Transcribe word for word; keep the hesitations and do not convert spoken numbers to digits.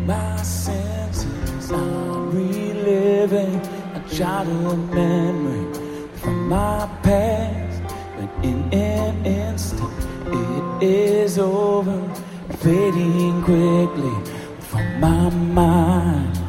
My senses are reliving a childhood memory from my past, but in an instant it is over, fading quickly from my mind.